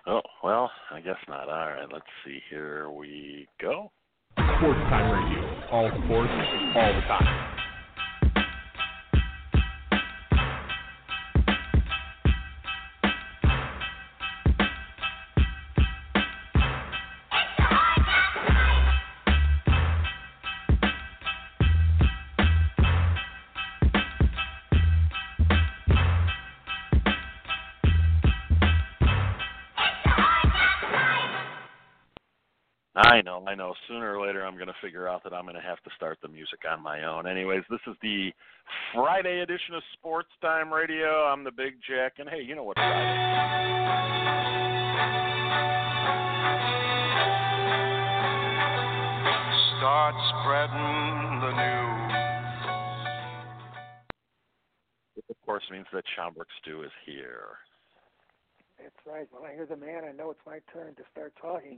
Oh, well, I guess not. All right, let's see. Here we go. Sports Time Radio. All sports, all the time. I know. Sooner or later, I'm going to figure out that I'm going to have to start the music on my own. Anyways, this is the Friday edition of Sports Time Radio. I'm the Big Jack, and hey, you know what Friday is. Start spreading the news. It, of course, means that Schaumburg Stew is here. That's right. When I hear the man, I know it's my turn to start talking.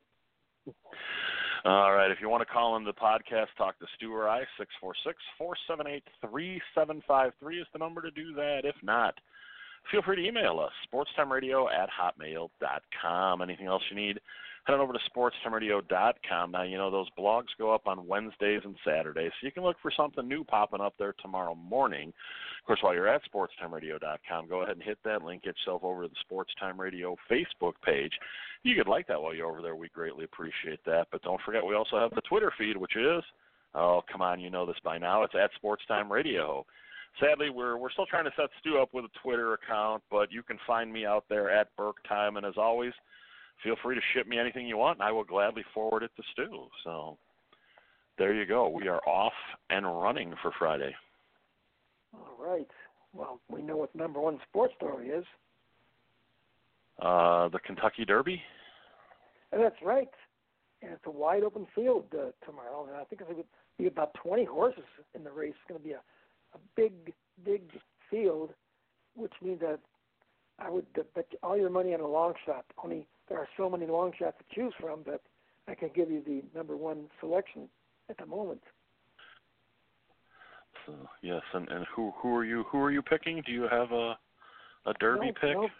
All right. If you want to call in the podcast, talk to Stu or I, 646-478-3753 is the number to do that. If not, feel free to email us, sportstimeradio@hotmail.com. Anything else you need, head on over to sportstimeradio.com. Now, you know, those blogs go up on Wednesdays and Saturdays, so you can look for something new popping up there tomorrow morning. Of course, while you're at sportstimeradio.com, go ahead and hit that link, get yourself over to the Sports Time Radio Facebook page. You could like that while you're over there. We greatly appreciate that. But don't forget, we also have the Twitter feed, which is, oh, come on, you know this by now. It's at Sports Time Radio. Sadly, we're still trying to set Stu up with a Twitter account, but you can find me out there at Burke Time. And as always, feel free to ship me anything you want, and I will gladly forward it to Stu. So there you go. We are off and running for Friday. All right. Well, we know what the number one sports story is. The Kentucky Derby? And that's right. And it's a wide open field tomorrow. And I think it's going to be about 20 horses in the race. It's going to be a big, big field, which means that I would bet all your money on a long shot. Only there are so many long shots to choose from that I can give you the number one selection at the moment. So, yes, and who are you picking? Do you have a Derby pick? No.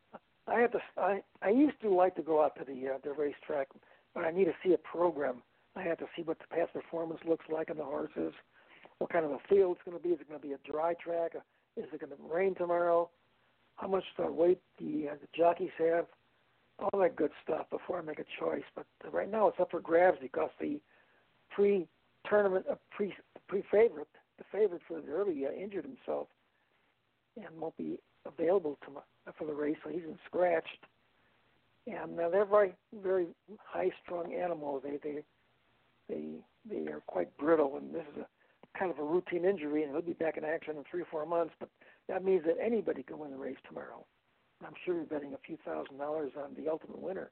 I used to like to go out to the racetrack, but I need to see a program. I have to see what the past performance looks like on the horses, what kind of a field it's going to be. Is it going to be a dry track? Is it going to rain tomorrow? How much weight the jockeys have? All that good stuff before I make a choice. But right now it's up for grabs because the pre-tournament, pre-favorite, the favorite for the Derby injured himself and won't be available for the race, so he's been scratched. And they're very, very high-strung animals. They are quite brittle, and this is a kind of a routine injury, and he'll be back in action in 3 or 4 months. But that means that anybody can win the race tomorrow. I'm sure you're betting a few $1,000s on the ultimate winner.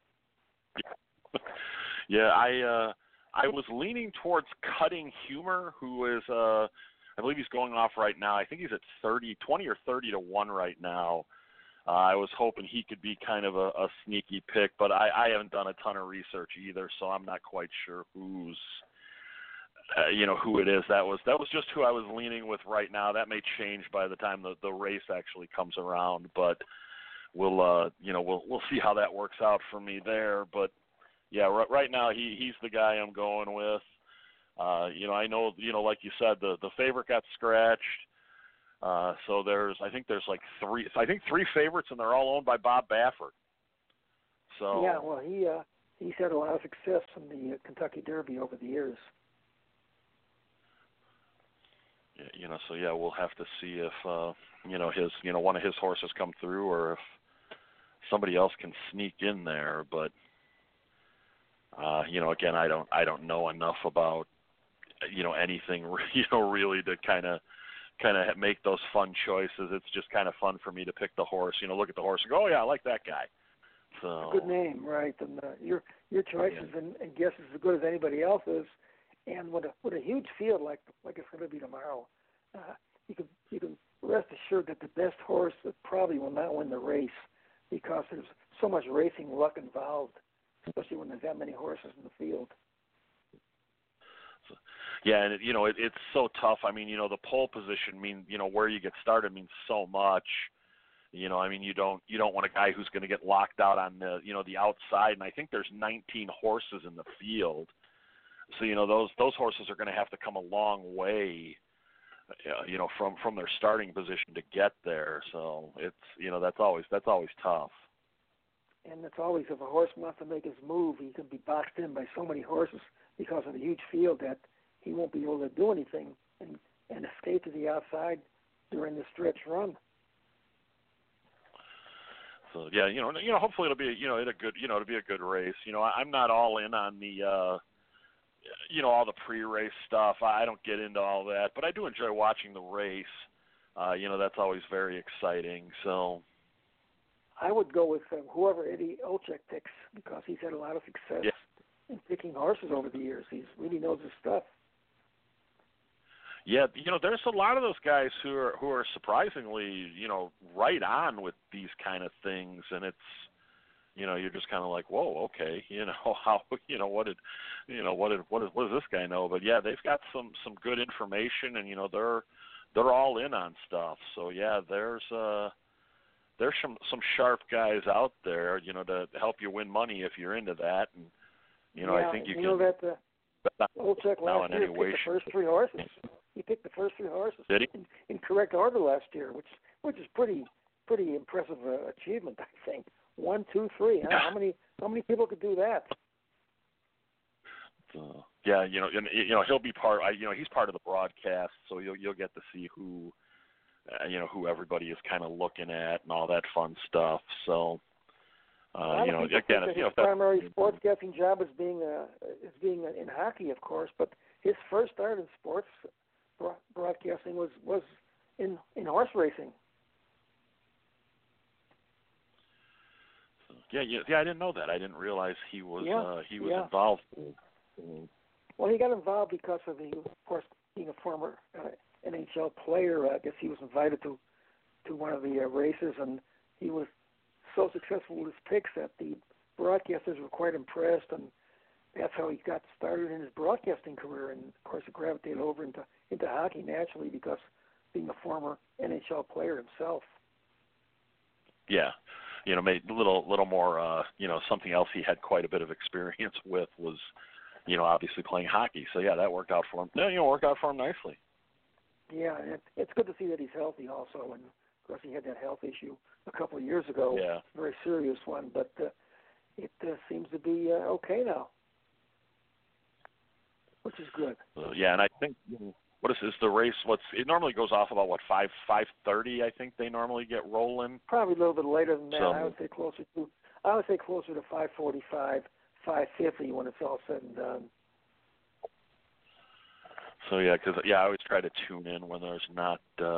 Yeah, I was leaning towards Cutting Humor, who is I believe he's going off right now. I think he's at 20 or 30 to 1 right now. I was hoping he could be kind of a sneaky pick, but I haven't done a ton of research either, so I'm not quite sure who it is. That was just who I was leaning with right now. That may change by the time the race actually comes around, but we'll see how that works out for me there. But yeah, right now he's the guy I'm going with. I know, like you said, the favorite got scratched. So I think there's like three favorites, and they're all owned by Bob Baffert. So yeah, well, he's had a lot of success in the Kentucky Derby over the years. So yeah, we'll have to see if one of his horses come through, or if somebody else can sneak in there. But again, I don't know enough about anything really to kind of make those fun choices. It's just kind of fun for me to pick the horse, look at the horse and go, oh yeah, I like that guy. So good name, right? And your choices and guess is as good as anybody else's. And with a huge field like it's going to be tomorrow, you can rest assured that the best horse probably will not win the race because there's so much racing luck involved, especially when there's that many horses in the field. Yeah, and it's so tough. I mean, the pole position means, where you get started means so much. I mean, you don't want a guy who's going to get locked out on the the outside. And I think there's 19 horses in the field, so those horses are going to have to come a long way, from their starting position to get there. So it's that's always tough. And it's always, if a horse wants to make his move, he can be boxed in by so many horses because of the huge field that he won't be able to do anything and escape to the outside during the stretch run. So yeah, hopefully it'll be it'll be a good race. I'm not all in on the all the pre-race stuff. I don't get into all that, but I do enjoy watching the race. That's always very exciting. So I would go with whoever Eddie Olczyk picks, because he's had a lot of success in picking horses over the years. He really knows his stuff. Yeah, there's a lot of those guys who are surprisingly, right on with these kind of things, and it's, you're just kind of like, whoa, okay, how, what does this guy know? But yeah, they've got some good information, and they're all in on stuff. So yeah, there's some sharp guys out there, to help you win money if you're into that, and I think you can. That Olczyk last year picked the first three horses. He picked the first three horses in correct order last year, which is pretty impressive achievement, I think. 1, 2, 3. Huh? How many people could do that? Yeah, he'll be part. He's part of the broadcast, so you'll get to see who everybody is kind of looking at and all that fun stuff. So, again, his primary sportscasting job is being in hockey, of course, but his first start in sports broadcasting was in horse racing. Yeah, I didn't know that. I didn't realize he was involved. Well, he got involved because of course, being a former NHL player. I guess he was invited to one of the races, and he was so successful with his picks that the broadcasters were quite impressed, and that's how he got started in his broadcasting career. And of course, he gravitated over into hockey naturally because being a former NHL player himself. Yeah, made a little more. Something else he had quite a bit of experience with was, obviously playing hockey. So yeah, that worked out for him. Yeah, worked out for him nicely. Yeah, and it's good to see that he's healthy also. And of course, he had that health issue a couple of years ago. Yeah, very serious one, but it seems to be okay now, which is good. Yeah, and I think what is the race? It normally goes off about 5:30. I think they normally get rolling. Probably a little bit later than that. So, I would say closer to 5:45, 5:50 when it's all said and done. So yeah, because I always try to tune in when there's not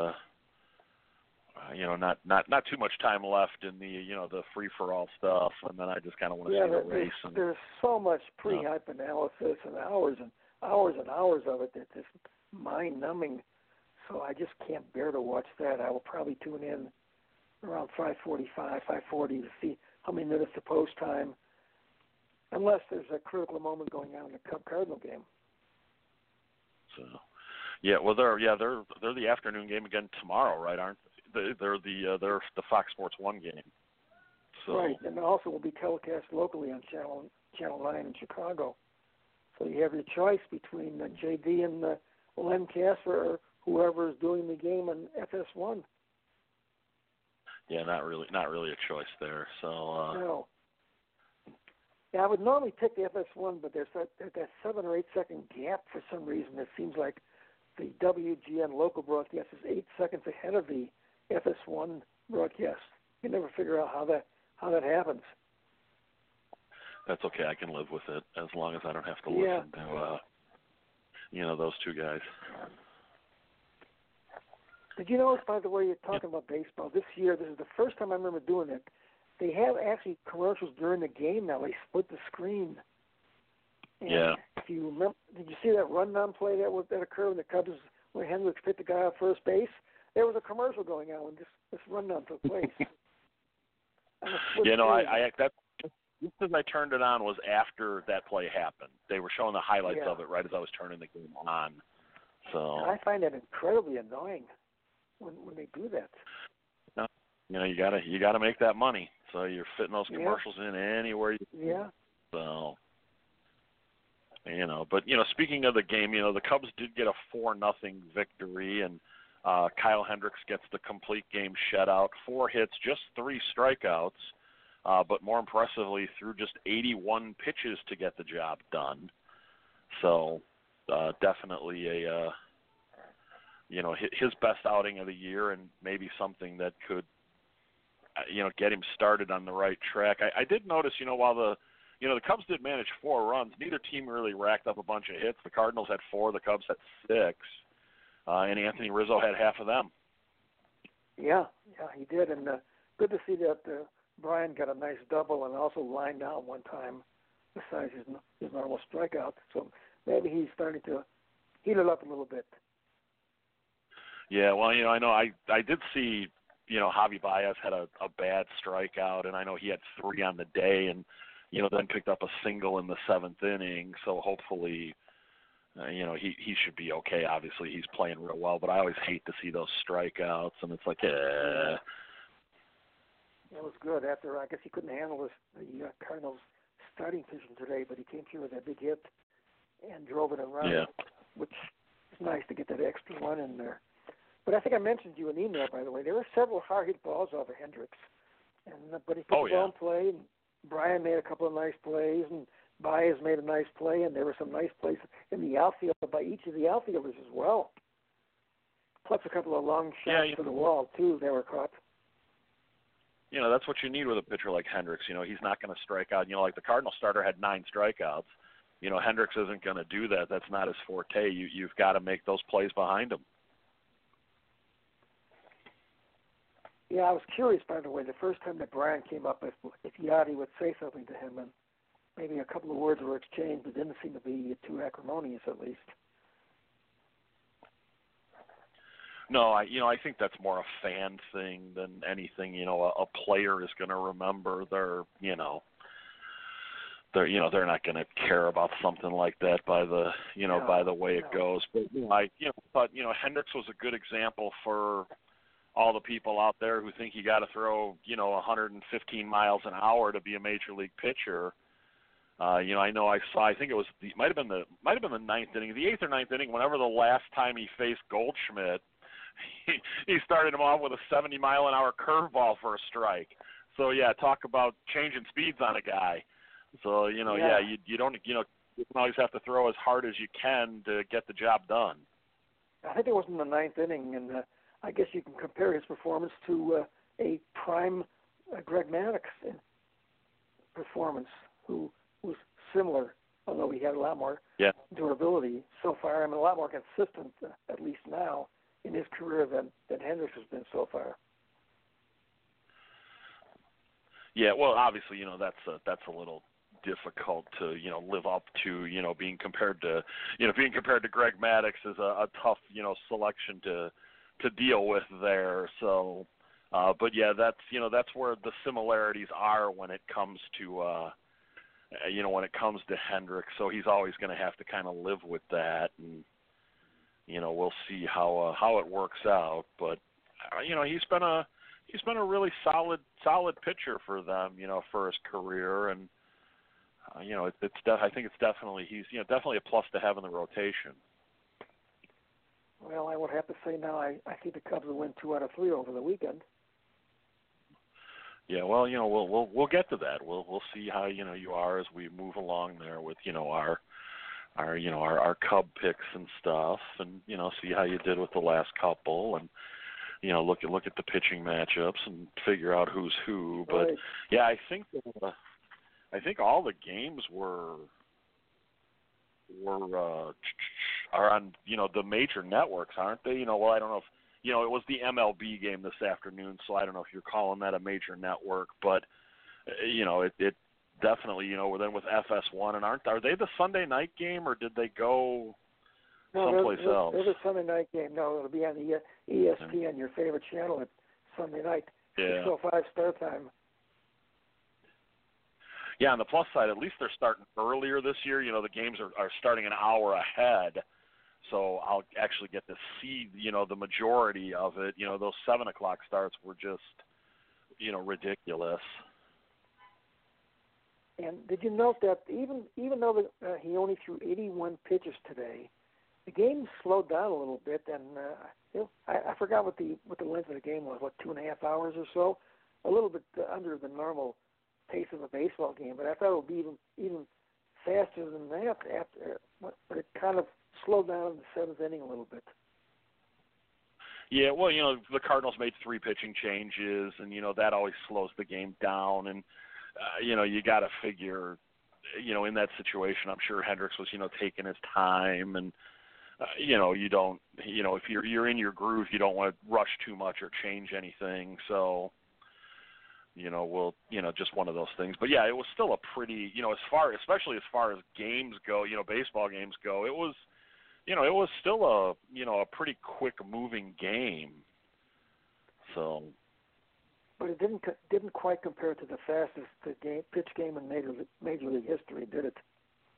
not too much time left in the free for all stuff, and then I just kind of want to see the race. There's so much pre-hype analysis and hours and hours of it that's just mind-numbing. So I just can't bear to watch that. I will probably tune in around 5:45, 5:40 to see how many minutes to post time, unless there's a critical moment going on in the Cub Cardinal game. So, yeah, well, they're the afternoon game again tomorrow, right? Aren't they? They're the Fox Sports 1 game. So. Right, and also will be telecast locally on Channel 9 in Chicago. So you have your choice between JD and Len Kasper or whoever is doing the game on FS1. Yeah, not really a choice there. So. No. Yeah, I would normally pick the FS1, but there's that 7 or 8 second gap for some reason. It seems like the WGN local broadcast is 8 seconds ahead of the FS1 broadcast. You never figure out how that happens. That's okay. I can live with it as long as I don't have to listen to those two guys. Did you notice, by the way, you're talking about baseball this year? This is the first time I remember doing it. They have actually commercials during the game now. They split the screen. And if you remember, did you see that rundown play that occurred when the Cubs, when Hendricks hit the guy off first base? There was a commercial going on when this rundown took place. Just as I turned it on was after that play happened. They were showing the highlights of it right as I was turning the game on. So I find that incredibly annoying when they do that. you gotta make that money. So you're fitting those commercials in anywhere you can. Yeah. So, but speaking of the game, the Cubs did get a 4-0 victory, and Kyle Hendricks gets the complete game shutout, 4 hits, just 3 strikeouts, but more impressively threw just 81 pitches to get the job done. So definitely a his best outing of the year, and maybe something that could get him started on the right track. I did notice, while the Cubs did manage 4 runs, neither team really racked up a bunch of hits. The Cardinals had 4, the Cubs had 6, and Anthony Rizzo had half of them. Yeah, he did, and good to see that Brian got a nice double and also lined out one time besides his normal strikeout. So maybe he's starting to heat it up a little bit. Yeah, well, I know I did see, Javi Baez had a bad strikeout, and I know he had 3 on the day, and then picked up a single in the 7th inning. So hopefully, he should be okay. Obviously, he's playing real well, but I always hate to see those strikeouts, and it's like, It was good. After, I guess he couldn't handle the Cardinals' starting pitching today, but he came through with that big hit and drove it around, which is nice to get that extra one in there. But I think I mentioned you an email, by the way. There were several hard-hit balls off of Hendricks, but he put the ball in play, and Brian made a couple of nice plays, and Baez made a nice play, and there were some nice plays in the outfield by each of the outfielders as well. Plus a couple of long shots to the wall, too, they were caught. That's what you need with a pitcher like Hendricks. He's not going to strike out. Like the Cardinal starter had 9 strikeouts. Hendricks isn't going to do that. That's not his forte. You've got to make those plays behind him. Yeah, I was curious, by the way, the first time that Brian came up, if Yachty would say something to him, and maybe a couple of words were exchanged, but didn't seem to be too acrimonious, at least. No, I think that's more a fan thing than anything. A player is going to remember they're not going to care about something like that by the by the way it goes. But Hendricks was a good example for all the people out there who think you got to throw 115 miles an hour to be a major league pitcher. I think it was might have been the 9th inning, the 8th or 9th inning. Whenever the last time he faced Goldschmidt, he started him off with a 70-mile-an-hour curveball for a strike. So talk about changing speeds on a guy. So you don't you always have to throw as hard as you can to get the job done. I think it was in the 9th inning, and I guess you can compare his performance to a prime Greg Maddux performance, who was similar, although he had a lot more durability so far. A lot more consistent, at least now, in his career than Hendricks has been so far. Yeah, well, obviously, that's a little difficult to live up to. Being compared to Greg Maddux is a tough selection to deal with there. So, but that's where the similarities are when it comes to Hendricks. So he's always going to have to kind of live with that, and we'll see how it works out. But he's been a really solid pitcher for them, for his career, and I think it's definitely he's definitely a plus to have in the rotation. Well, I would have to say now I think the Cubs will win 2 out of 3 over the weekend. Yeah, well, we'll get to that. We'll see how you are as we move along there with our Cub picks and stuff, and see how you did with the last couple, and look at the pitching matchups and figure out who's who. But right. Yeah, I think all the games are on the major networks, aren't they? Well, I don't know if it was the MLB game this afternoon, so I don't know if you're calling that a major network, but it definitely then with FS1, and are they the Sunday night game, or did they go someplace else? They're the Sunday night game. No, it'll be on the ESPN, your favorite channel, at Sunday night. Yeah. 6:05 start time. Yeah, on the plus side, at least they're starting earlier this year. The games are starting an hour ahead, so I'll actually get to see, the majority of it. Those 7 o'clock starts were just, ridiculous. And did you note that even though he only threw 81 pitches today, the game slowed down a little bit, and I forgot what the length of the game was, 2.5 hours or so, a little bit under the normal pace of a baseball game. But I thought it would be even faster than that. But it kind of slowed down in the seventh inning a little bit. Yeah, well, the Cardinals made 3 pitching changes, and that always slows the game down, and you got to figure, in that situation, I'm sure Hendricks was, taking his time, and you don't, if you're in your groove, you don't want to rush too much or change anything. So, just one of those things. But yeah, it was still a pretty, especially as far as games go, baseball games go, it was still a pretty quick moving game. So. But it didn't quite compare to the fastest pitch game in Major League history, did it?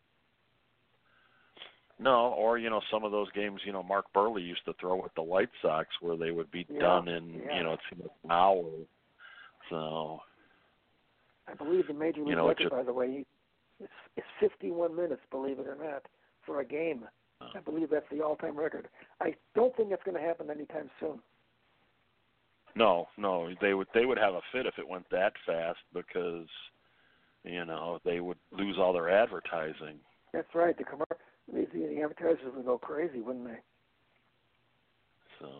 No, or some of those games, Mark Burley used to throw with the White Sox where they would be done in it seemed like an hour. So I believe the Major League record, by the way, it's 51 minutes, believe it or not, for a game. I believe that's the all-time record. I don't think that's going to happen anytime soon. No, they would have a fit if it went that fast because, they would lose all their advertising. That's right. The advertisers would go crazy, wouldn't they? So,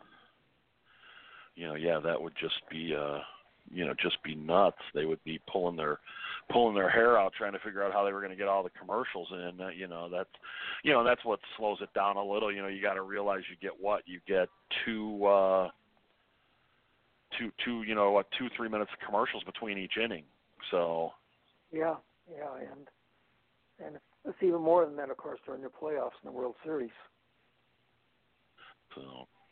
that would just be, be nuts. They would be pulling their hair out trying to figure out how they were going to get all the commercials in. That's what slows it down a little. You got to realize you get 2-3 minutes of commercials between each inning. So. Yeah, and it's even more than that, of course, during the playoffs in the World Series. So,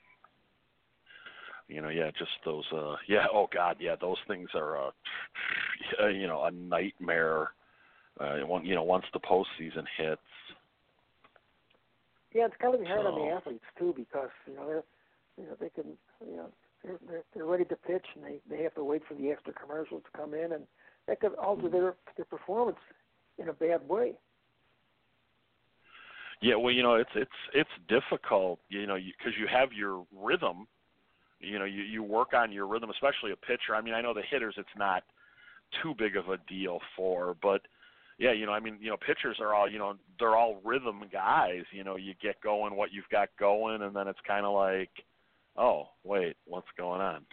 just those, those things are, a nightmare, once the postseason hits. Yeah, it's got to be hard on the athletes, too, because, they can, they're ready to pitch, and they have to wait for the extra commercials to come in, and that could alter their performance in a bad way. Yeah, well, it's difficult, because you have your rhythm. You work on your rhythm, especially a pitcher. I mean, I know the hitters, it's not too big of a deal for, but yeah, pitchers are all, they're all rhythm guys. You get going what you've got going, and then it's kind of like, oh, wait, what's going on?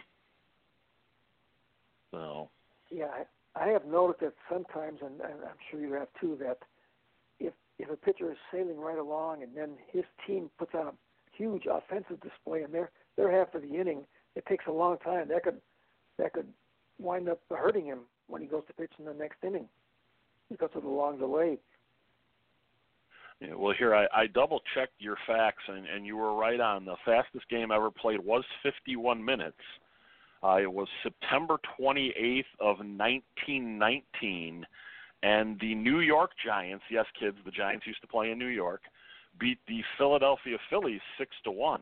So. Yeah, I have noticed that sometimes, and I'm sure you have too, that if a pitcher is sailing right along and then his team puts on a huge offensive display and they're half of the inning, it takes a long time. That could wind up hurting him when he goes to pitch in the next inning because of the long delay. Yeah, well, here, I double-checked your facts, and you were right on. The fastest game ever played was 51 minutes. It was September 28th of 1919, and the New York Giants, yes, kids, the Giants used to play in New York, beat the Philadelphia Phillies 6-1.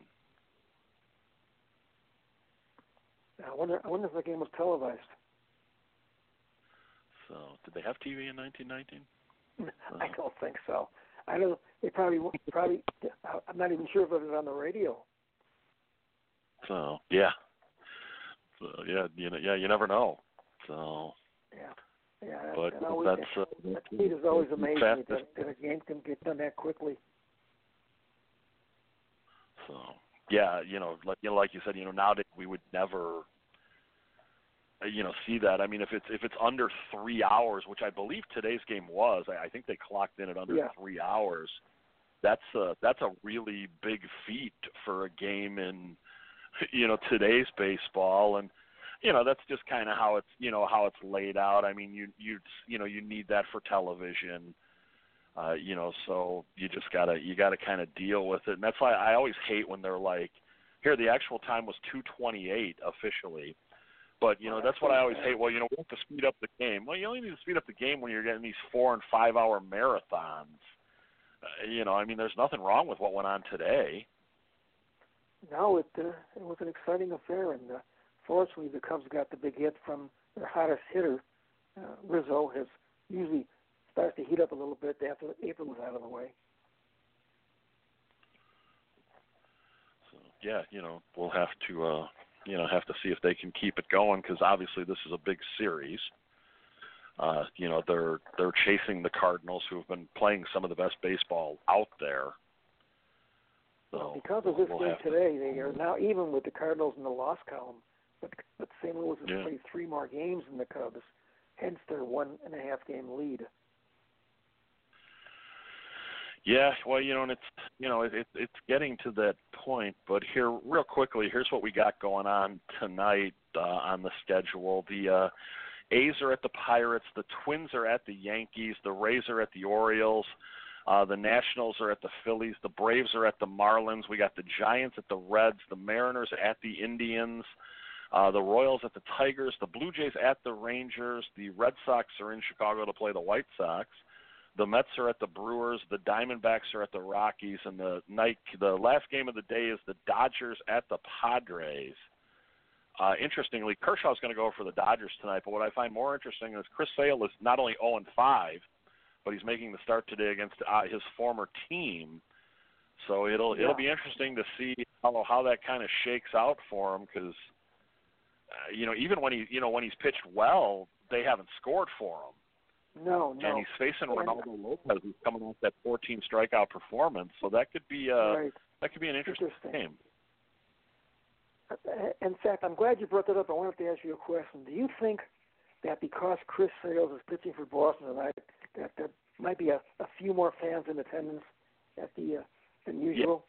I wonder if the game was televised. So, did they have TV in 1919? I don't think so. I don't. They probably. I'm not even sure if it was on the radio. So yeah. So yeah, you never know. So. Yeah. But that speed is always amazing that a game can get done that quickly. So yeah, like you said, nowadays we would never. See that. I mean, if it's under 3 hours, which I believe today's game was, I think they clocked in at under 3 hours. That's a really big feat for a game in, today's baseball, and that's just kind of how it's laid out. I mean, you need that for television, so you gotta kind of deal with it, and that's why I always hate when they're like, here the actual time was 2:28 officially. But, that's what I always hate. Well, we have to speed up the game. Well, you only need to speed up the game when you're getting these 4- and 5-hour marathons. I mean, there's nothing wrong with what went on today. No, it was an exciting affair. And unfortunately, the Cubs got the big hit from their hottest hitter. Rizzo has usually starts to heat up a little bit after April is out of the way. So, yeah, we'll have to, have to see if they can keep it going because obviously this is a big series. They're chasing the Cardinals, who have been playing some of the best baseball out there. So because of this game today, they are now even with the Cardinals in the loss column. But St. Louis has played 3 more games than the Cubs, hence their 1.5 game lead. Yeah, well, and it's getting to that point. But here, real quickly, here's what we got going on tonight on the schedule. The A's are at the Pirates, the Twins are at the Yankees, the Rays are at the Orioles, the Nationals are at the Phillies, the Braves are at the Marlins. We got the Giants at the Reds, the Mariners at the Indians, the Royals at the Tigers, the Blue Jays at the Rangers, the Red Sox are in Chicago to play the White Sox. The Mets are at the Brewers, the Diamondbacks are at the Rockies, and the last game of the day is the Dodgers at the Padres. Interestingly, Kershaw's going to go for the Dodgers tonight, but what I find more interesting is Chris Sale is not only 0-5, but he's making the start today against his former team. So it'll be interesting to see how that kind of shakes out for him because even when he's pitched well, they haven't scored for him. No. And he's facing Ronaldo Lopez, who's coming off that 14 strikeout performance. So that could be an interesting game. In fact, I'm glad you brought that up. I wanted to ask you a question. Do you think that because Chris Sales is pitching for Boston tonight, that there might be a few more fans in attendance at than usual?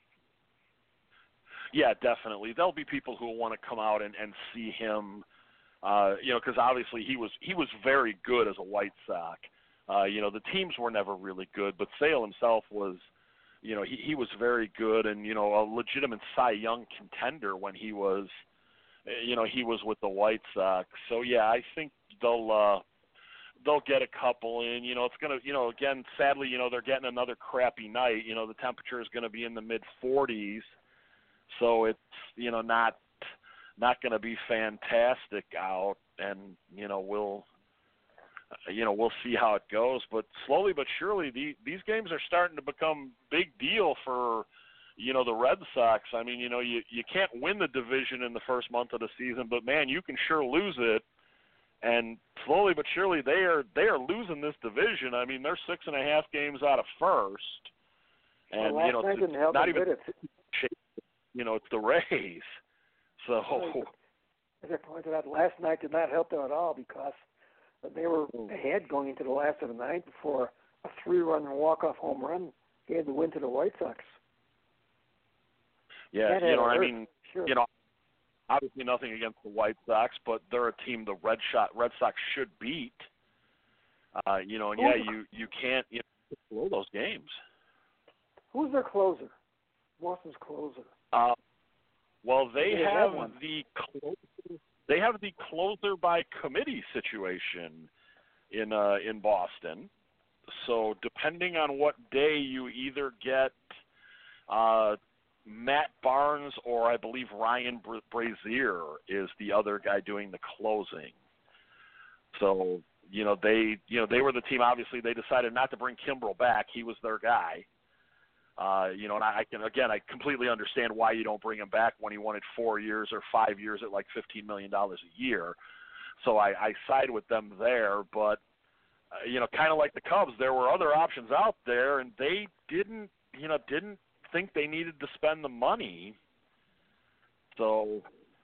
Yeah, definitely. There'll be people who will want to come out and see him. Because obviously he was very good as a White Sox. The teams were never really good, but Sale himself was, he was very good and, a legitimate Cy Young contender when he was with the White Sox. So, yeah, I think they'll get a couple in. It's going to, again, sadly, they're getting another crappy night. The temperature is going to be in the mid-40s. So it's, not going to be fantastic out, and we'll see how it goes. But slowly but surely, these games are starting to become big deal for the Red Sox. I mean, you can't win the division in the first month of the season, but man, you can sure lose it. And slowly but surely, they are losing this division. I mean, they're 6.5 games out of first, and it's not even it's the Rays. So, as I pointed out, last night did not help them at all because they were ahead going into the last of the ninth before a 3-run walk-off home run gave the win to the White Sox. Yeah, sure. Obviously nothing against the White Sox, but they're a team the Red Sox should beat. You can't blow those games. Who's their closer? Boston's closer. Well, they have the closer by committee situation in Boston. So depending on what day you either get Matt Barnes or I believe Ryan Brazier is the other guy doing the closing. So they were the team. Obviously, they decided not to bring Kimbrel back. He was their guy. And I completely understand why you don't bring him back when he wanted 4 years or 5 years at like $15 million a year. So I side with them there, but kind of like the Cubs, there were other options out there, and they didn't think they needed to spend the money. So,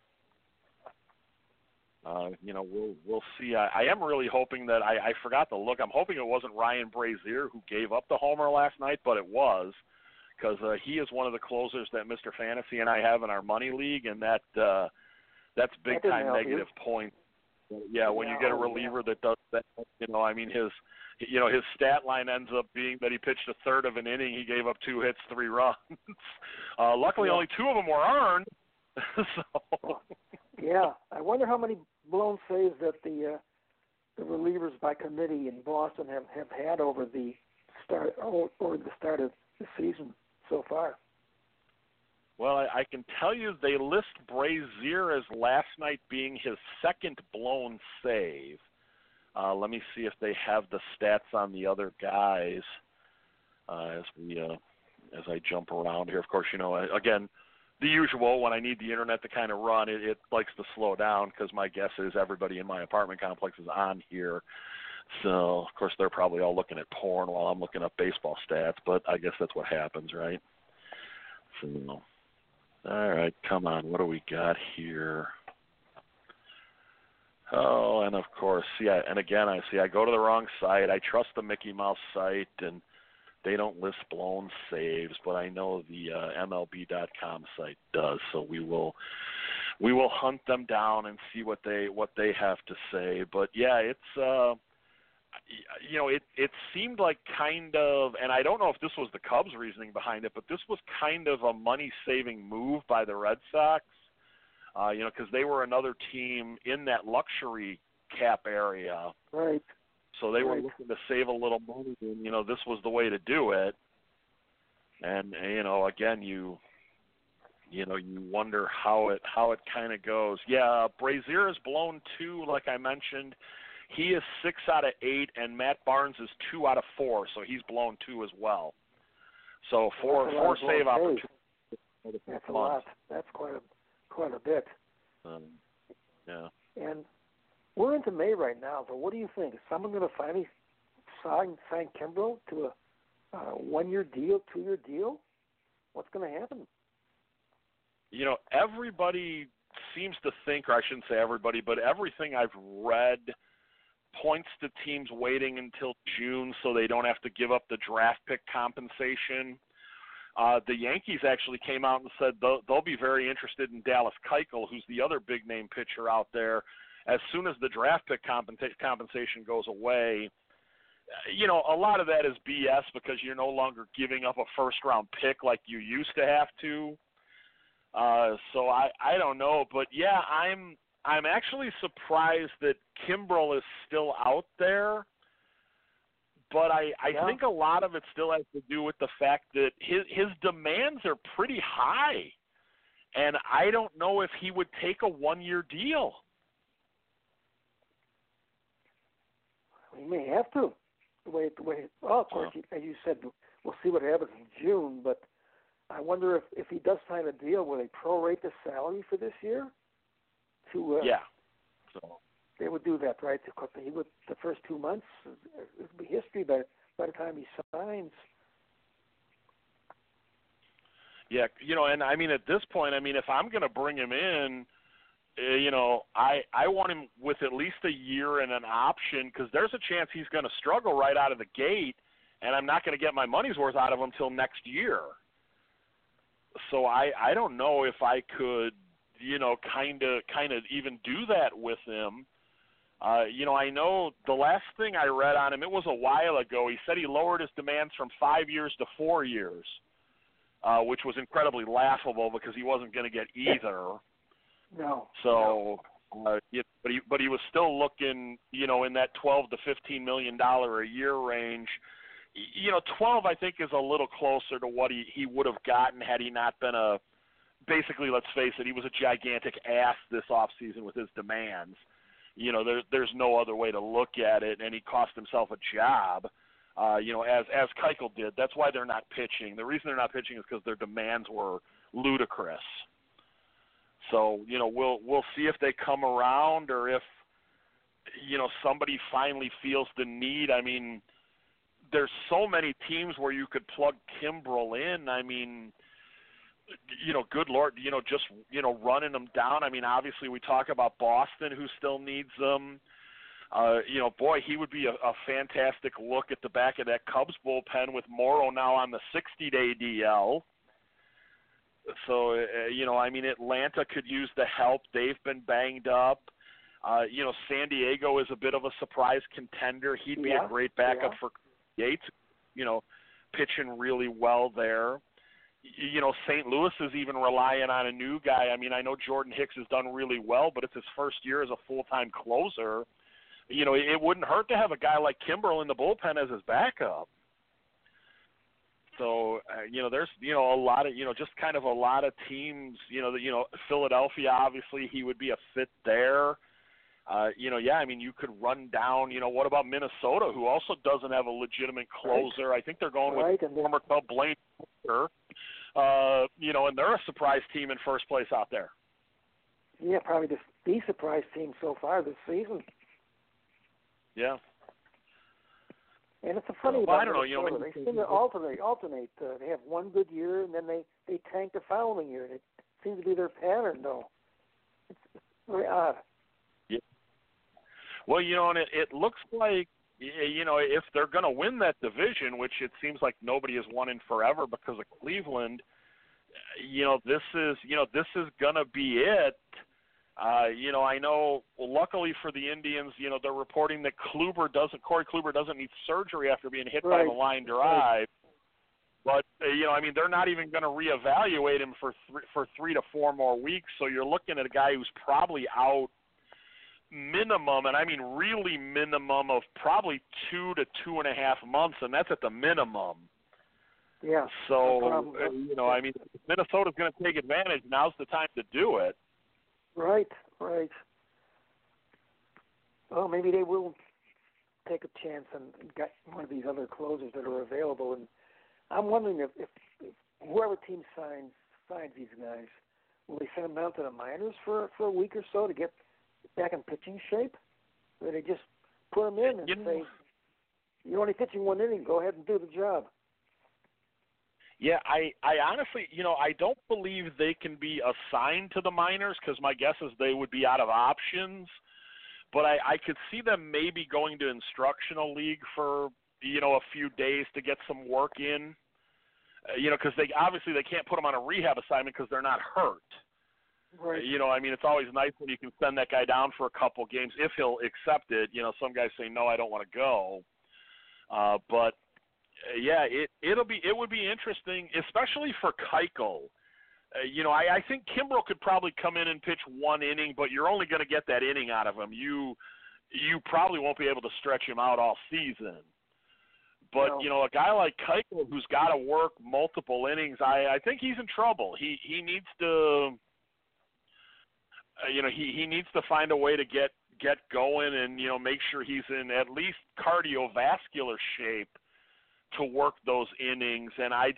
we'll see. I am really hoping that I forgot to look. I'm hoping it wasn't Ryan Brazier who gave up the homer last night, but it was. Because he is one of the closers that Mr. Fantasy and I have in our money league, and that's big time negative points. Yeah, when you get a reliever that does that, his stat line ends up being that he pitched a third of an inning, he gave up 2 hits, 3 runs. Luckily, only 2 of them were earned. So. Yeah, I wonder how many blown saves that the relievers by committee in Boston have had over the start of the season so far. Well, I can tell you they list Brazier as last night being his second blown save. Let me see if they have the stats on the other guys as I jump around here. Of course, again, the usual, when I need the internet to kind of run, it likes to slow down because my guess is everybody in my apartment complex is on here. So, of course, they're probably all looking at porn while I'm looking up baseball stats, but I guess that's what happens, right? So, all right, come on. What do we got here? Oh, and of course, I go to the wrong site. I trust the Mickey Mouse site, and they don't list blown saves, but I know the MLB.com site does. So we will hunt them down and see what they have to say. But yeah, it's it seemed like kind of, and I don't know if this was the Cubs' reasoning behind it, but this was kind of a money-saving move by the Red Sox, because they were another team in that luxury cap area. Right. So they were looking to save a little money, and, this was the way to do it. And, again, you wonder how it kind of goes. Yeah, Brazier is blown 2, like I mentioned. He is 6 out of 8, and Matt Barnes is 2 out of 4, so he's blown 2 as well. So four save opportunities. That's a lot. That's quite a bit. Yeah. And we're into May right now, so what do you think? Is someone going to finally sign Kimbrel to a 1-year deal, 2-year deal? What's going to happen? Everybody seems to think, or I shouldn't say everybody, but everything I've read points to teams waiting until June so they don't have to give up the draft pick compensation. The Yankees actually came out and said they'll be very interested in Dallas Keuchel, who's the other big-name pitcher out there, as soon as the draft pick compensation goes away. A lot of that is BS because you're no longer giving up a first-round pick like you used to have to. So I don't know, but yeah, I'm actually surprised that Kimbrel is still out there, but I think a lot of it still has to do with the fact that his demands are pretty high, and I don't know if he would take a 1-year deal. He may have to. Of course, as you said, we'll see what happens in June, but I wonder if he does sign a deal, will they prorate the salary for this year? Yeah. So they would do that, right? Because the first 2 months, it would be history by the time he signs. Yeah, and I mean at this point, if I'm going to bring him in, I want him with at least a year and an option because there's a chance he's going to struggle right out of the gate, and I'm not going to get my money's worth out of him until next year. So I don't know if I could, kind of even do that with him. I know the last thing I read on him, it was a while ago. He said he lowered his demands from 5 years to 4 years, which was incredibly laughable because he wasn't going to get either. No. So, but he was still looking, in that $12 to $15 million a year range. 12 I think is a little closer to what he would have gotten had he not been basically, let's face it, he was a gigantic ass this offseason with his demands. There's no other way to look at it, and he cost himself a job, as Keuchel did. That's why they're not pitching. The reason they're not pitching is because their demands were ludicrous. So, we'll see if they come around or if, somebody finally feels the need. There's so many teams where you could plug Kimbrel in. Good Lord, just, running them down. Obviously we talk about Boston, who still needs them. Boy, he would be a fantastic look at the back of that Cubs bullpen with Morrow now on the 60-day DL. So, Atlanta could use the help. They've been banged up. San Diego is a bit of a surprise contender. He'd be a great backup for Yates, pitching really well there. St. Louis is even relying on a new guy. I know Jordan Hicks has done really well, but it's his first year as a full-time closer. It wouldn't hurt to have a guy like Kimbrel in the bullpen as his backup. So, there's, a lot of, just kind of a lot of teams, Philadelphia, obviously he would be a fit there. You could run down, what about Minnesota, who also doesn't have a legitimate closer? Right. I think they're going with former club Blaine Walker, and they're a surprise team in first place out there. Yeah, probably the surprise team so far this season. Yeah. And it's a funny about I don't Minnesota. know, They seem to alternate. They have one good year, and then they tank the following year. It seems to be their pattern, though. It's very odd. Yeah. Well, and it looks like, if they're going to win that division, which it seems like nobody has won in forever because of Cleveland, this is going to be it. I know, luckily for the Indians, they're reporting that Corey Kluber doesn't need surgery after being hit by the line drive. But, they're not even going to reevaluate him for 3 to 4 more weeks. So you're looking at a guy who's probably out minimum, and I mean really minimum, of probably 2 to 2.5 months, and that's at the minimum. Yeah. So, Minnesota's going to take advantage. Now's the time to do it. Right. Well, maybe they will take a chance and get one of these other closers that are available. And I'm wondering if whoever team signs these guys, will they send them down to the minors for a week or so to get back in pitching shape? Or they just put them in and say, you're only pitching 1 inning, go ahead and do the job? Yeah, I honestly, I don't believe they can be assigned to the minors because my guess is they would be out of options. But I could see them maybe going to instructional league for, a few days to get some work in, because they can't put them on a rehab assignment because they're not hurt. Right. It's always nice when you can send that guy down for a couple games if he'll accept it. Some guys say, no, I don't want to go. But yeah, it would be interesting, especially for Keuchel. I think Kimbrel could probably come in and pitch 1 inning, but you're only going to get that inning out of him. You probably won't be able to stretch him out all season. But a guy like Keuchel who's got to work multiple innings, I think he's in trouble. He needs to, he needs to find a way to get going and make sure he's in at least cardiovascular shape to work those innings. And I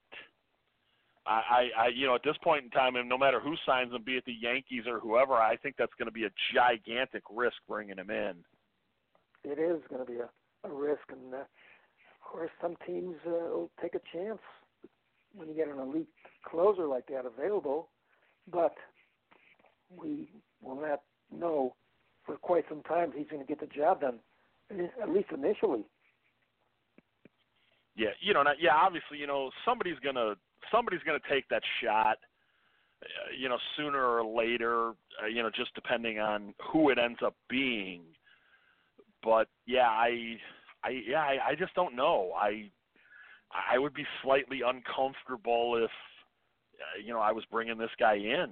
at this point in time, and no matter who signs him, be it the Yankees or whoever, I think that's going to be a gigantic risk bringing him in. It is going to be a risk, and of course some teams will take a chance when you get an elite closer like that available, but we will not know for quite some time if he's going to get the job done, at least initially. Yeah, obviously, somebody's gonna take that shot, sooner or later, just depending on who it ends up being. But yeah, I just don't know. I would be slightly uncomfortable if, I was bringing this guy in.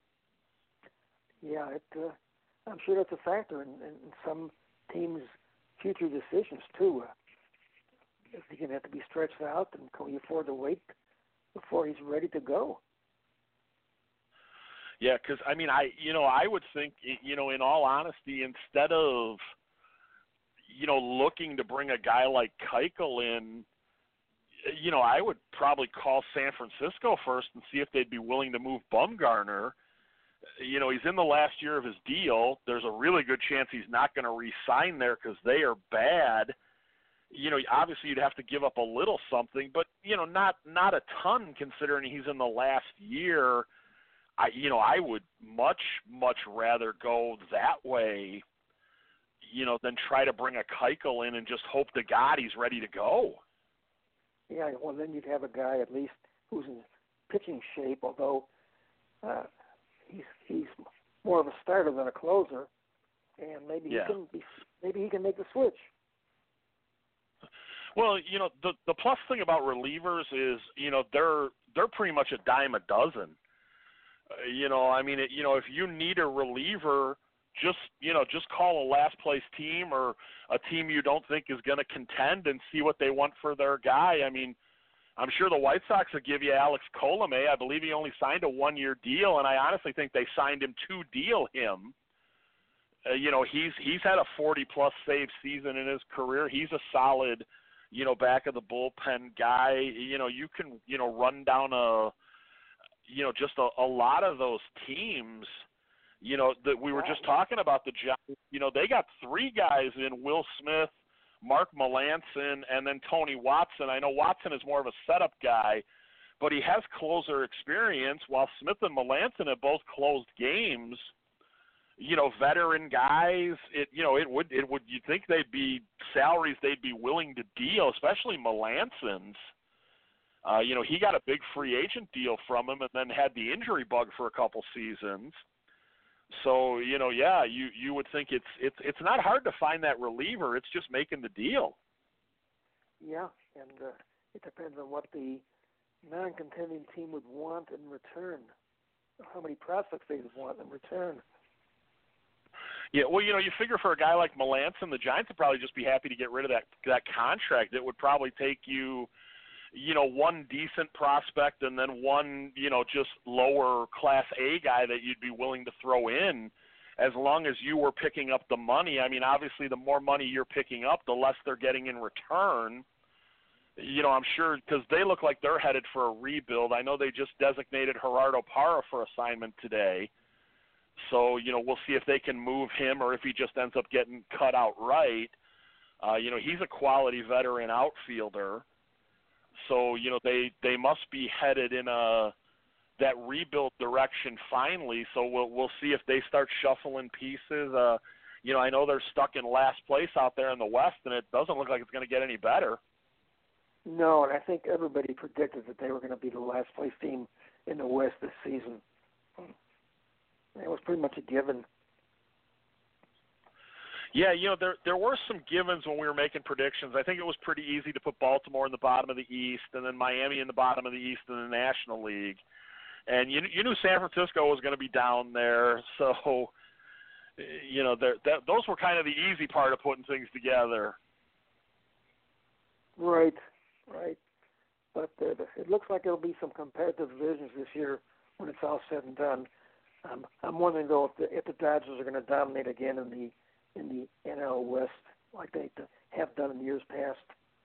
Yeah, I'm sure that's a factor in some teams' future decisions too. Is he going to have to be stretched out, and can we afford to wait before he's ready to go? Yeah, because I would think, in all honesty, instead of, looking to bring a guy like Keuchel in, I would probably call San Francisco first and see if they'd be willing to move Bumgarner. He's in the last year of his deal. There's a really good chance he's not going to re-sign there because they are bad. Obviously you'd have to give up a little something, but, not a ton considering he's in the last year. I would much, much rather go that way, than try to bring a Keuchel in and just hope to God he's ready to go. Yeah, well, then you'd have a guy at least who's in pitching shape, although he's more of a starter than a closer, and maybe he can make the switch. Well, the plus thing about relievers is, they're pretty much a dime a dozen. If you need a reliever, just call a last place team or a team you don't think is going to contend and see what they want for their guy. I'm sure the White Sox will give you Alex Colomé. I believe he only signed a 1-year deal, and I honestly think they signed him to deal him. He's had a 40-plus save season in his career. He's a solid, back of the bullpen guy. You can, run down just a lot of those teams, that we were just talking about the Giants. They got 3 guys in Will Smith, Mark Melancon, and then Tony Watson. I know Watson is more of a setup guy, but he has closer experience, while Smith and Melancon have both closed games. Veteran guys, you'd think they'd be salaries they'd be willing to deal, especially Melancon's. He got a big free agent deal from him and then had the injury bug for a couple seasons. So, you would think it's not hard to find that reliever. It's just making the deal. Yeah, and it depends on what the non-contending team would want in return, how many prospects they would want in return. Yeah, well, you figure for a guy like Melancon, the Giants would probably just be happy to get rid of that contract. It would probably take you, one decent prospect and then one, just lower Class A guy that you'd be willing to throw in, as long as you were picking up the money. I mean, obviously, the more money you're picking up, the less they're getting in return. I'm sure, because they look like they're headed for a rebuild. I know they just designated Gerardo Parra for assignment today. So, we'll see if they can move him or if he just ends up getting cut outright. He's a quality veteran outfielder. So, they must be headed in that rebuild direction finally. So we'll see if they start shuffling pieces. I know they're stuck in last place out there in the West, and it doesn't look like it's going to get any better. No, and I think everybody predicted that they were going to be the last place team in the West this season. It was pretty much a given. Yeah, there were some givens when we were making predictions. I think it was pretty easy to put Baltimore in the bottom of the East and then Miami in the bottom of the East in the National League. And you knew San Francisco was going to be down there. So, those were kind of the easy part of putting things together. Right. But it looks like there'll be some competitive divisions this year when it's all said and done. I'm wondering, though, if the Dodgers are going to dominate again in the NL West like they have done in years past.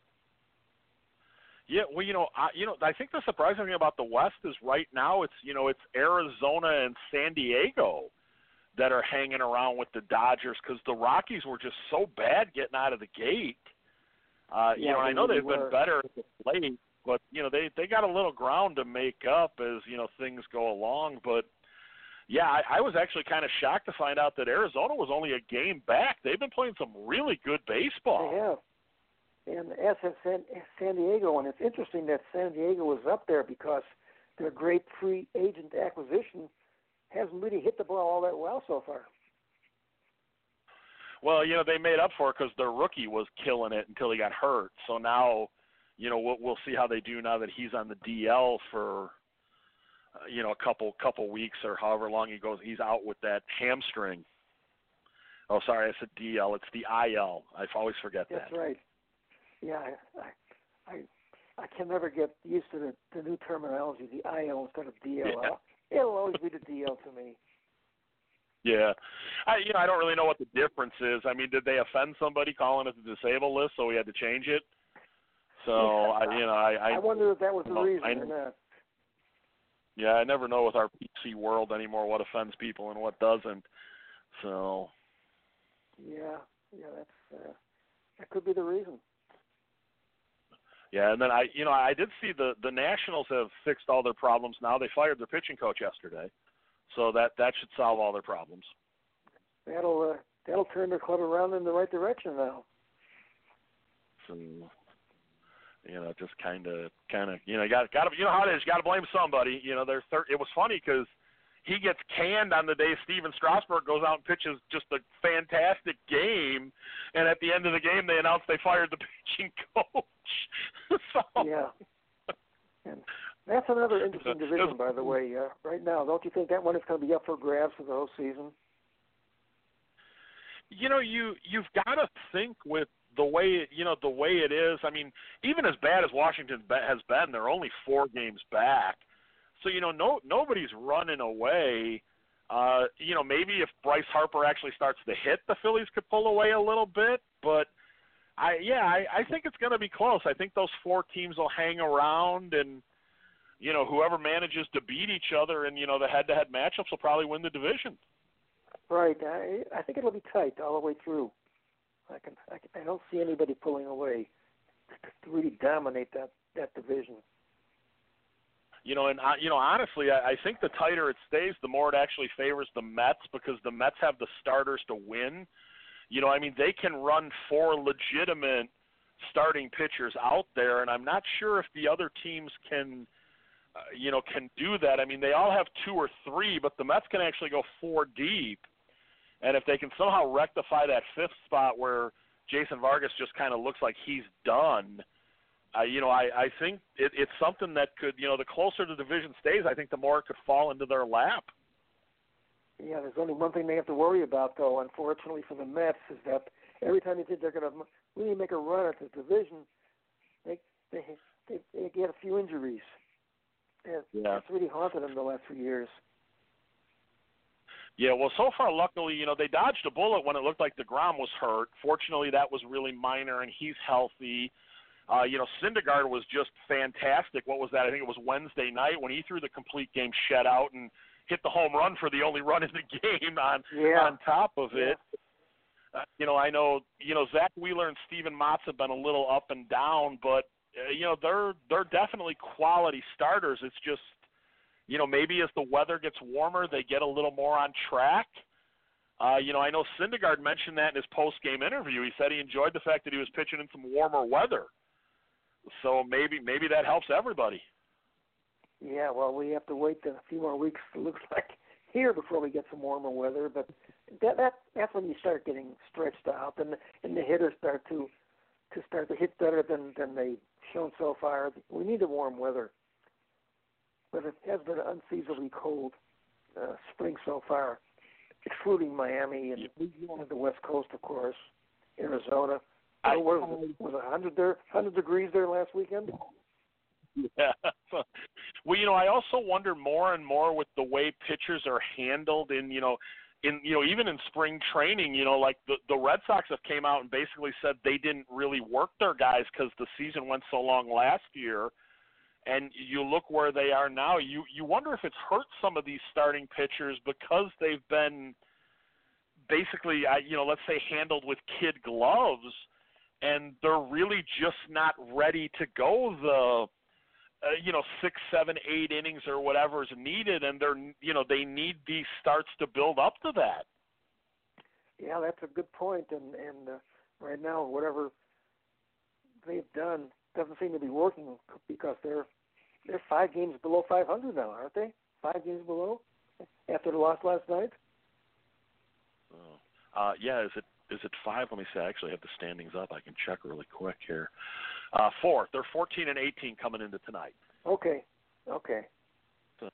Yeah, well, I think the surprising thing about the West is right now it's Arizona and San Diego that are hanging around with the Dodgers, because the Rockies were just so bad getting out of the gate. I know they've been better at the plate, but they got a little ground to make up as things go along, but. Yeah, I was actually kind of shocked to find out that Arizona was only a game back. They've been playing some really good baseball. They have. And as has San Diego, and it's interesting that San Diego was up there because their great free agent acquisition hasn't really hit the ball all that well so far. Well, they made up for it because their rookie was killing it until he got hurt. So now, we'll see how they do now that he's on the DL for – a couple weeks or however long he goes. He's out with that hamstring. Oh, sorry, I said DL. It's the IL. I always forget that. That's right. Yeah, I can never get used to the new terminology, the IL instead of DL. Yeah. It'll always be the DL to me. Yeah, I don't really know what the difference is. I mean, did they offend somebody calling it the disabled list, so we had to change it? So I wonder if that was the reason or not. Yeah, I never know with our PC world anymore what offends people and what doesn't. So. Yeah, that could be the reason. Yeah, and then I did see the Nationals have fixed all their problems now. They fired their pitching coach yesterday, so that should solve all their problems. That'll turn their club around in the right direction now. So. Just kind of, got to, how it is. You got to blame somebody. It was funny because he gets canned on the day Steven Strasburg goes out and pitches just a fantastic game, and at the end of the game they announced they fired the pitching coach. So. Yeah, and that's another interesting division, by the way. Right now, don't you think that one is going to be up for grabs for the whole season? You've got to think with the way it is. I mean, even as bad as Washington has been, they're only 4 games back. So nobody's running away. Maybe if Bryce Harper actually starts to hit, the Phillies could pull away a little bit. But I think it's going to be close. I think those 4 teams will hang around, and whoever manages to beat each other in the head-to-head matchups will probably win the division. Right. I think it'll be tight all the way through. I don't see anybody pulling away to really dominate that division. Honestly, I think the tighter it stays, the more it actually favors the Mets, because the Mets have the starters to win. They can run 4 legitimate starting pitchers out there, and I'm not sure if the other teams can do that. I mean, they all have 2 or 3, but the Mets can actually go 4 deep. And if they can somehow rectify that 5th spot where Jason Vargas just kind of looks like he's done, I think it's something that could, the closer the division stays, I think the more it could fall into their lap. Yeah, there's only one thing they have to worry about, though, unfortunately for the Mets, is that every time they think they're going to really make a run at the division, they get a few injuries. It's really haunted them the last few years. Yeah, well, so far, luckily, they dodged a bullet when it looked like DeGrom was hurt. Fortunately, that was really minor, and he's healthy. Syndergaard was just fantastic. What was that? I think it was Wednesday night when he threw the complete game shutout and hit the home run for the only run in the game on top of it. I know, Zach Wheeler and Steven Matz have been a little up and down, but, they're definitely quality starters. It's just, maybe as the weather gets warmer, they get a little more on track. I know Syndergaard mentioned that in his post-game interview. He said he enjoyed the fact that he was pitching in some warmer weather. So maybe that helps everybody. Yeah, well, we have to wait a few more weeks, it looks like, here before we get some warmer weather. But that's when you start getting stretched out, and the hitters start to hit better than they've shown so far. We need the warm weather. But it has been an unseasonably cold spring so far, excluding Miami and the West Coast, of course, Arizona. Was it 100 degrees there last weekend? Yeah. Well, I also wonder more and more with the way pitchers are handled in even in spring training, like the Red Sox have came out and basically said they didn't really work their guys because the season went so long last year. And you look where they are now, you wonder if it's hurt some of these starting pitchers because they've been basically, let's say handled with kid gloves, and they're really just not ready to go the 6, 7, 8 innings or whatever is needed, and they need these starts to build up to that. Yeah, that's a good point. And right now, whatever they've done doesn't seem to be working because they're 5 games below 500 now, aren't they? 5 games below after the loss last night. Yeah, is it 5? Let me see. I actually have the standings up. I can check really quick here. 4. They're 14 and 18 coming into tonight. Okay. So,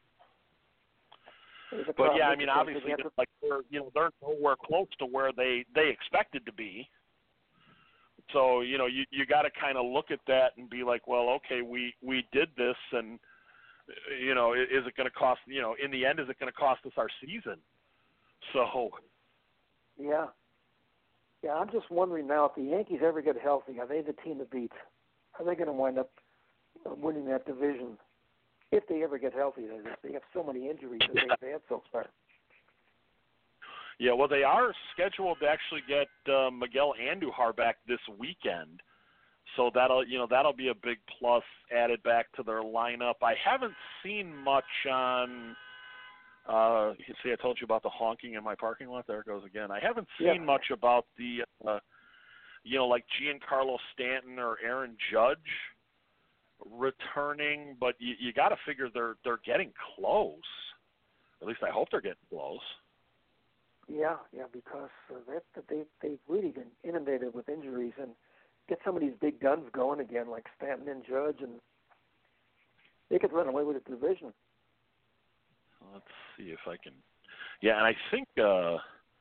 but yeah, I mean, obviously, they're nowhere close to where they expected to be. So you got to kind of look at that and be like, well, okay, we did this, and is it going to cost? In the end, is it going to cost us our season? So. Yeah. I'm just wondering now if the Yankees ever get healthy, are they the team to beat? Are they going to wind up winning that division if they ever get healthy? They have so many injuries that they've had so far. Yeah, well, they are scheduled to actually get Miguel Andujar back this weekend, so that'll be a big plus added back to their lineup. I haven't seen much on. See, I told you about the honking in my parking lot. There it goes again. I haven't seen much about the, like Giancarlo Stanton or Aaron Judge returning, but you got to figure they're getting close. At least I hope they're getting close. Yeah, because they've really been inundated with injuries, and get some of these big guns going again, like Stanton and Judge, and they could run away with the division. Let's see if I can. Yeah, and I think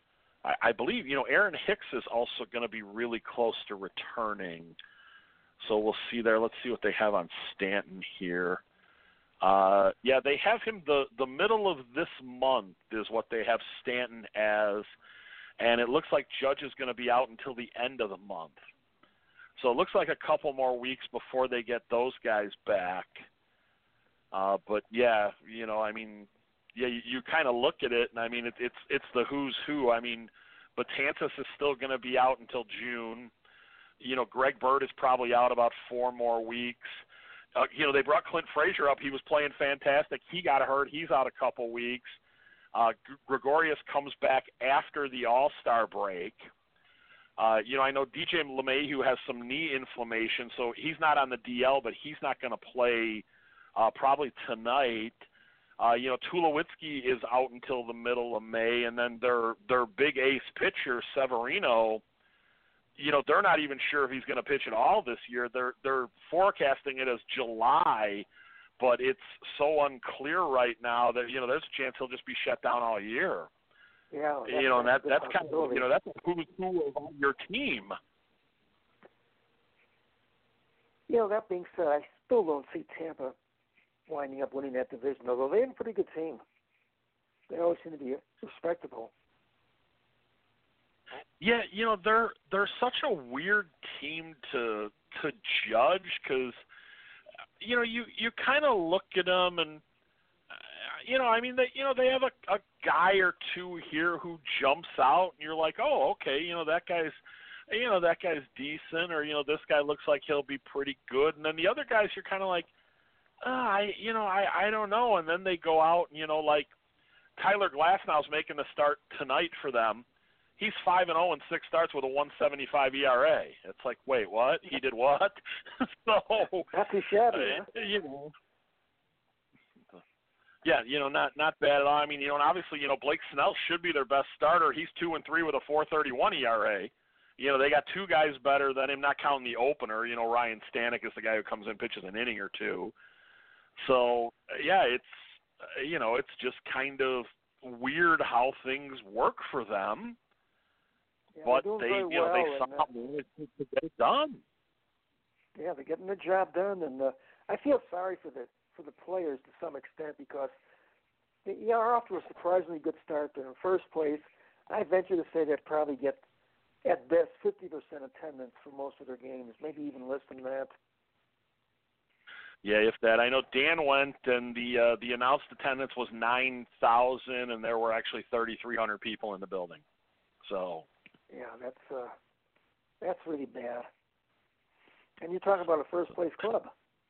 I believe, Aaron Hicks is also going to be really close to returning. So we'll see there. Let's see what they have on Stanton here. They have him the middle of this month is what they have Stanton as, and it looks like Judge is going to be out until the end of the month. So it looks like a couple more weeks before they get those guys back. But yeah, you kind of look at it, and I mean it's the who's who. I mean, Betances is still going to be out until June. Greg Bird is probably out about 4 more weeks. They brought Clint Frazier up. He was playing fantastic. He got hurt. He's out a couple weeks. Gregorius comes back after the All-Star break. I know DJ LeMahieu has some knee inflammation, so he's not on the DL, but he's not going to play probably tonight. Tulowitzki is out until the middle of May, and then their big ace pitcher, Severino, they're not even sure if he's going to pitch at all this year. They're forecasting it as July, but it's so unclear right now that there's a chance he'll just be shut down all year. Yeah, and that's kind of that's who's who of your team. That being said, I still don't see Tampa winding up winning that division, although they have a pretty good team. They always seem to be respectable. Yeah, they're such a weird team to judge because you kind of look at them and they have a guy or two here who jumps out and you're like, oh, okay, that guy's decent, or this guy looks like he'll be pretty good, and then the other guys you're kind of like, I don't know, and then they go out and like Tyler Glasnow's making the start tonight for them. He's 5-0 in 6 starts with a 1.75 ERA. It's like, wait, what? He did what? So not too shabby, huh? Yeah, not bad at all. I mean, and obviously, Blake Snell should be their best starter. He's 2-3 with a 4.31 ERA. They got 2 guys better than him, not counting the opener. Ryan Stanek is the guy who comes in, pitches an inning or 2. So yeah, it's just kind of weird how things work for them. Yeah, but they somehow managed to get it done. Yeah, they're getting the job done, and I feel sorry for the players to some extent because they are off to a surprisingly good start. They're in first place. I venture to say they'd probably get at best 50% attendance for most of their games, maybe even less than that. Yeah, if that. I know Dan went, and the announced attendance was 9,000, and there were actually 3,300 people in the building. So. Yeah, that's really bad. And you're talking about a first-place club.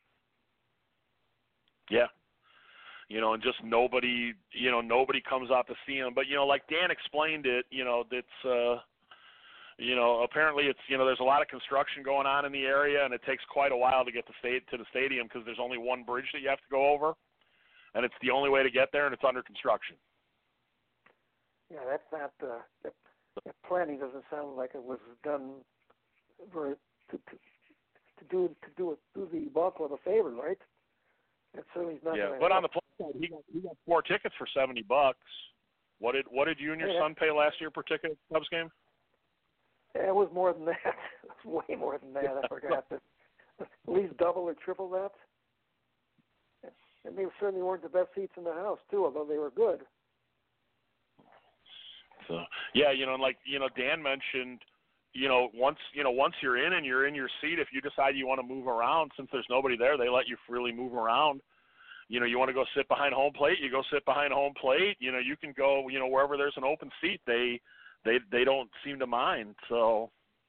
Yeah. And just nobody comes out to see them. But, like Dan explained it, it's, apparently it's, there's a lot of construction going on in the area, and it takes quite a while to get to the stadium because there's only one bridge that you have to go over, and it's the only way to get there, and it's under construction. Yeah, that's not that planning doesn't sound like it was done to do the ball club a favor, right? That certainly is not. Yeah, but on the plus side, he got 4 tickets for $70. What did you and your son pay last year per ticket at the Cubs game? It was more than that. It was way more than that. I forgot that. At least double or triple that. And they certainly weren't the best seats in the house too, although they were good. So yeah, Dan mentioned, once you're in and you're in your seat, if you decide you want to move around, since there's nobody there, they let you freely move around. You want to go sit behind home plate, you go sit behind home plate. You can go, wherever there's an open seat, they don't seem to mind. So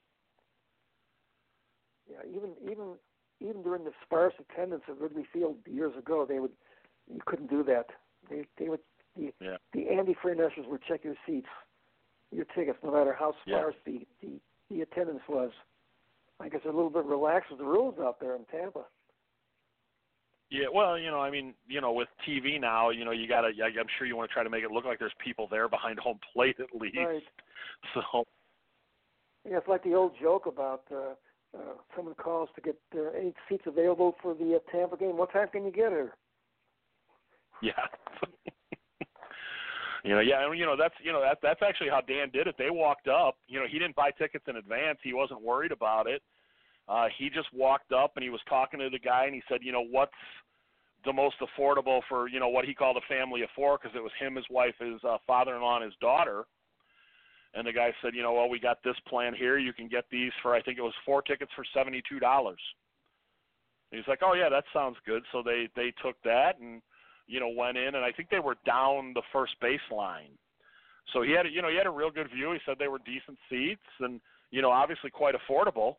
yeah, even during the sparse attendance at Wrigley Field years ago, you couldn't do that. The Andy Frey ushers would check your seats, your tickets, no matter how sparse the attendance was. I guess they're a little bit relaxed with the rules out there in Tampa. Yeah, well, with TV now, you gotta. I'm sure you want to try to make it look like there's people there behind home plate at least. Right. So. Yeah, it's like the old joke about someone calls to get any seats available for the Tampa game. What time can you get here? Yeah. Yeah, and that's actually how Dan did it. They walked up. He didn't buy tickets in advance. He wasn't worried about it. He just walked up and he was talking to the guy and he said, what's the most affordable for what he called a family of four, because it was him, his wife, his father-in-law, and his daughter. And the guy said, well, we got this plan here. You can get these for, I think it was 4 tickets for $72. And he's like, oh yeah, that sounds good. So they took that and went in, and I think they were down the first baseline. So he had a real good view. He said they were decent seats and obviously quite affordable.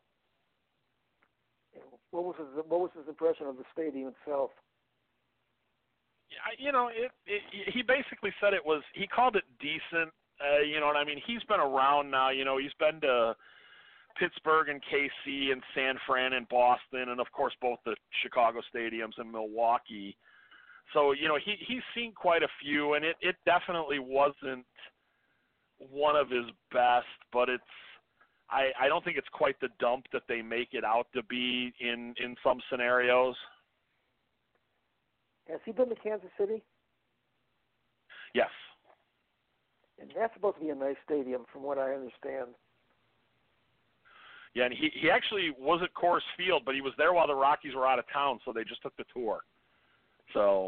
What was his impression of the stadium itself? He basically said he called it decent. You know what I mean? He's been around now. He's been to Pittsburgh and KC and San Fran and Boston, and of course both the Chicago stadiums and Milwaukee. So he's seen quite a few, and it definitely wasn't one of his best, but I don't think it's quite the dump that they make it out to be in some scenarios. Has he been to Kansas City? Yes. And that's supposed to be a nice stadium, from what I understand. Yeah, and he actually was at Coors Field, but he was there while the Rockies were out of town, so they just took the tour. So.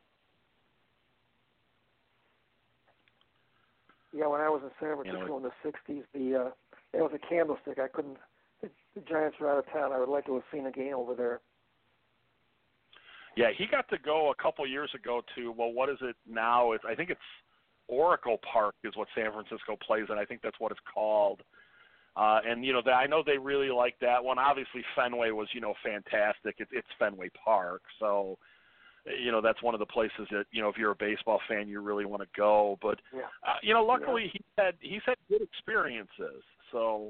Yeah, when I was in San Francisco in the '60s, there was a candlestick. The Giants were out of town. I would like to have seen a game over there. Yeah, he got to go a couple years ago to, well, what is it now? I think it's Oracle Park is what San Francisco plays in. I think that's what it's called. And, I know they really like that one. Obviously, Fenway was, fantastic. It's Fenway Park. So, that's one of the places that, if you're a baseball fan, you really want to go. But, luckily he's had good experiences. So.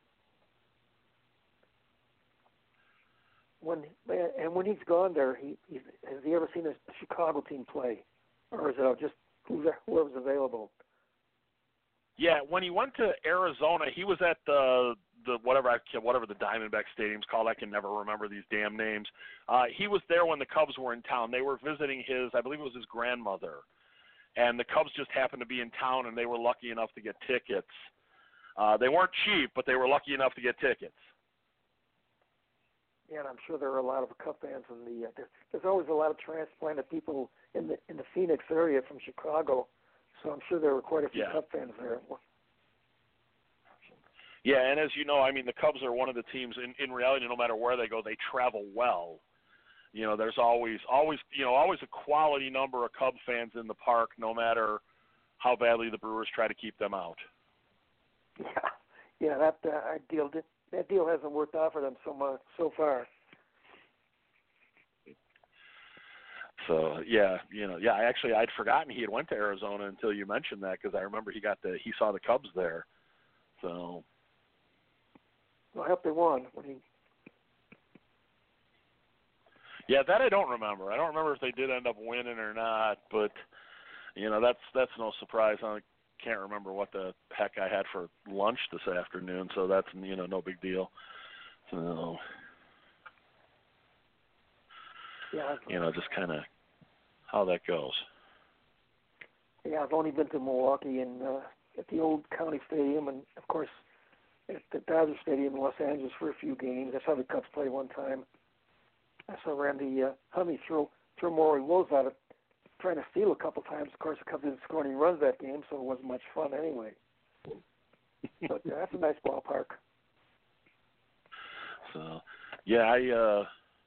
When he's gone there, has he ever seen a Chicago team play? Or is it just whoever's available? Yeah, when he went to Arizona, he was at the whatever the Diamondback Stadium's called. I can never remember these damn names. He was there when the Cubs were in town. They were visiting I believe it was his grandmother, and the Cubs just happened to be in town, and they were lucky enough to get tickets. They weren't cheap, but they were lucky enough to get tickets. Yeah, and I'm sure there are a lot of Cub fans in there's always a lot of transplanted people in the Phoenix area from Chicago. So I'm sure there were quite a few Cub fans there. Yeah, and as you know, the Cubs are one of the teams, in reality, no matter where they go, they travel well. There's always a quality number of Cub fans in the park, no matter how badly the Brewers try to keep them out. Yeah, that deal hasn't worked out for them so far. So I'd forgotten he had went to Arizona until you mentioned that, because I remember he saw the Cubs there. So. Well, I hope they won. Yeah, that I don't remember. I don't remember if they did end up winning or not, but that's no surprise. I can't remember what the heck I had for lunch this afternoon, so that's no big deal. So. Yeah. Just kind of how that goes. Yeah, I've only been to Milwaukee and at the old County Stadium, and of course at the Dodger Stadium in Los Angeles for a few games. That's how the Cubs play one time. I saw Randy Honey throw Maury Wills out of trying to steal a couple times. Of course, the Cubs didn't score any runs that game, so it wasn't much fun anyway. But that's a nice ballpark. So, yeah,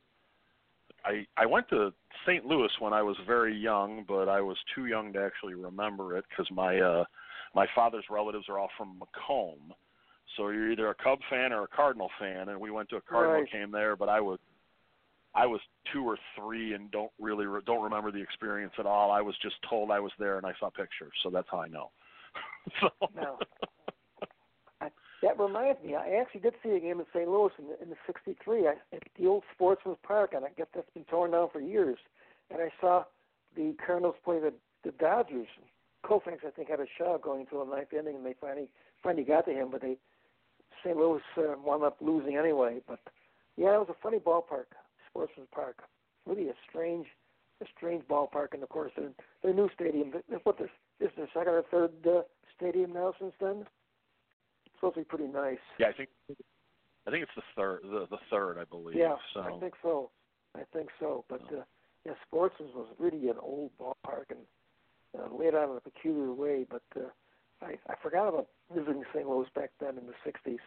I went to St. Louis when I was very young, but I was too young to actually remember it, because my father's relatives are all from Macomb. So you're either a Cub fan or a Cardinal fan, and we went to a Cardinal game there, but I was 2 or 3 and don't remember the experience at all. I was just told I was there and I saw pictures, so that's how I know. So. Now, that reminds me, I actually did see a game in St. Louis in the '63 at the old Sportsman's Park, and I guess that's been torn down for years. And I saw the Cardinals play the Dodgers. Koufax, I think, had a shot going until the 9th inning, and they finally got to him, but St. Louis wound up losing anyway. But yeah, it was a funny ballpark, Sportsman's Park. Really a strange ballpark, and of course their new stadium. They put this this is the second or third stadium now since then. It's supposed to be pretty nice. Yeah, I think it's the third. The third, I believe. Yeah, so. I think so. But yeah, Sportsman's was really an old ballpark and laid out in a peculiar way. But I forgot about visiting St. Louis back then in the '60s.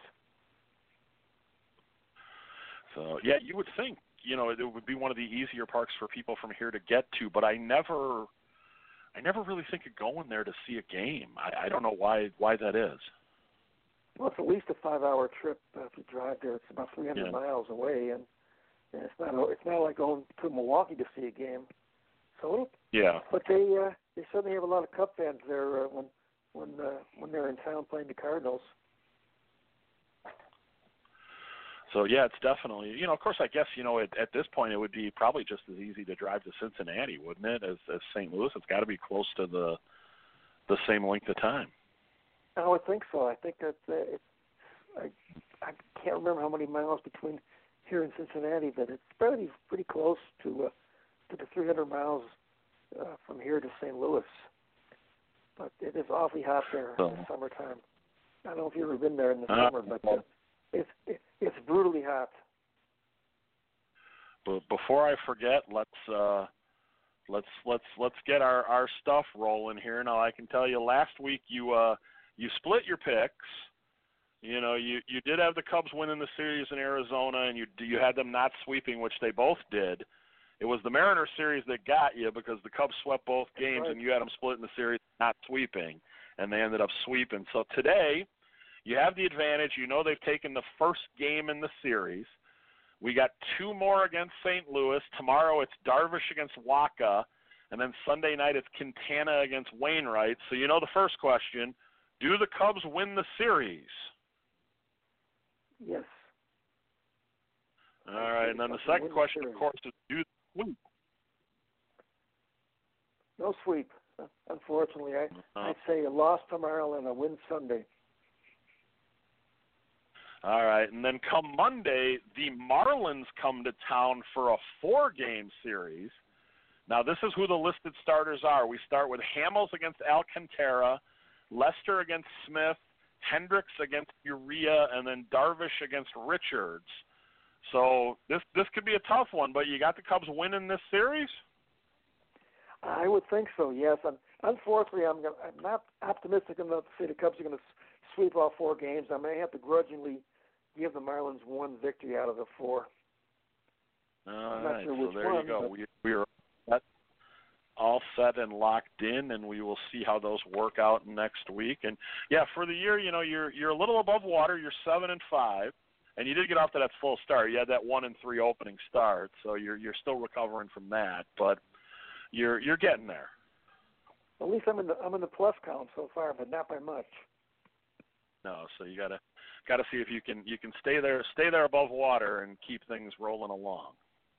So yeah, you would think it would be one of the easier parks for people from here to get to, but I never really think of going there to see a game. I don't know why that is. Well, it's at least a 5-hour trip if you drive there. It's about 300 miles away, and it's not like going to Milwaukee to see a game. So yeah. But they certainly have a lot of Cub fans there when they're in town playing the Cardinals. So yeah, it's definitely of course I guess at this point it would be probably just as easy to drive to Cincinnati, wouldn't it, as St. Louis? It's got to be close to the same length of time. I would think so. I think that I can't remember how many miles between here and Cincinnati, but it's pretty close to the 300 miles from here to St. Louis. But it is awfully hot there in the summertime. I don't know if you've ever been there in the summer, but it's brutally hot. But before I forget, let's get our stuff rolling here. Now I can tell you, last week you split your picks. You did have the Cubs winning the series in Arizona, and you had them not sweeping, which they both did. It was the Mariners series that got you because the Cubs swept both games, right. And you had them splitting the series, not sweeping, and they ended up sweeping. So today, you have the advantage. They've taken the first game in the series. We got 2 more against St. Louis. Tomorrow it's Darvish against Wacha, and then Sunday night it's Quintana against Wainwright. So the first question, do the Cubs win the series? Yes. All right, and then the second question, of course, is do they sweep? No sweep. Unfortunately, I'd say a loss tomorrow and a win Sunday. All right, and then come Monday, the Marlins come to town for a 4-game series. Now, this is who the listed starters are. We start with Hamels against Alcantara, Lester against Smith, Hendricks against Urea, and then Darvish against Richards. So this could be a tough one, but you got the Cubs winning this series? I would think so, yes. Unfortunately, I'm not optimistic enough to say the Cubs are going to sweep all 4 games. I may have to grudgingly give the Marlins 1 victory out of the 4. All not right, sure so which there one, you go. But... We're all set and locked in, and we will see how those work out next week. And yeah, for the year, you're a little above water. You're 7-5, and you did get off to that full start. You had that 1-3 opening start, so you're still recovering from that, but you're getting there. At least I'm in the plus count so far, but not by much. No, so you gotta see if you can stay there above water and keep things rolling along.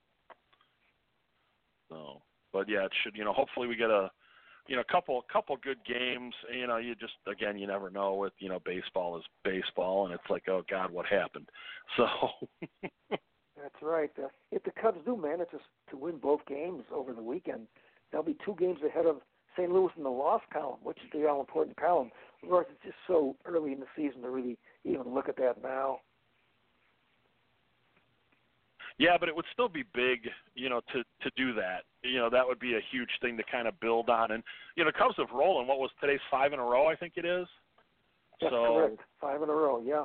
So, but yeah, it should. Hopefully we get a couple good games. You just again you never know with baseball is baseball, and it's like, oh God, what happened? So. That's right. If the Cubs do manage to win both games over the weekend, they'll be 2 games ahead of St. Louis in the loss column, which is the all-important column. Of course, it's just so early in the season to really even look at that now. Yeah, but it would still be big, to do that. That would be a huge thing to kind of build on. And, Cubs have rolling. What was today's 5 in a row, I think it is? That's correct. 5 in a row, yeah.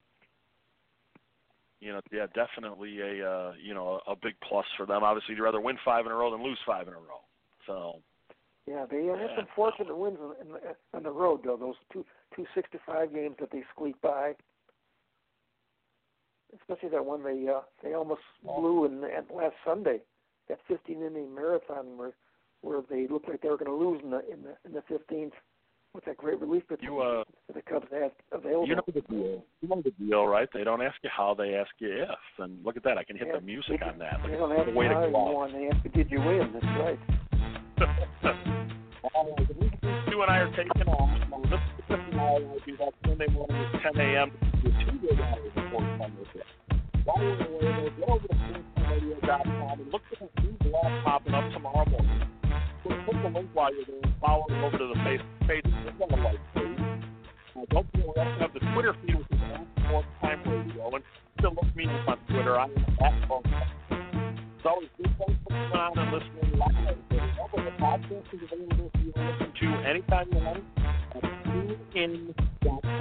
Yeah, definitely a big plus for them. Obviously, you'd rather win 5 in a row than lose 5 in a row. So. Yeah, they had some fortunate wins on the road, though. Those two 6-5 games that they squeaked by, especially that one they almost blew in last Sunday, that 15-inning marathon where they looked like they were going to lose in the 15th. With that great relief pitch that the Cubs had available. You know the deal, right? They don't ask you how, they ask you if. And look at that, I can hit the music on that. They don't ask you how anymore, and they ask you, did you win? That's right. You and I are taking off. This will be that Sunday morning at 10 a.m. With 2 good hours before Sunday. While we're away, go over to SportsTimeRadio.com and look for the new blog popping up tomorrow morning. We'll put the link while you're there. Follow them over to the Facebook page. Don't forget, we also have the Twitter feed, which is Sports Time Radio. And still look me up on Twitter. I am at Phone. It's always good. Thanks for coming on and listening live. The podcast is available for you to listen to anytime you want at TuneIn.com.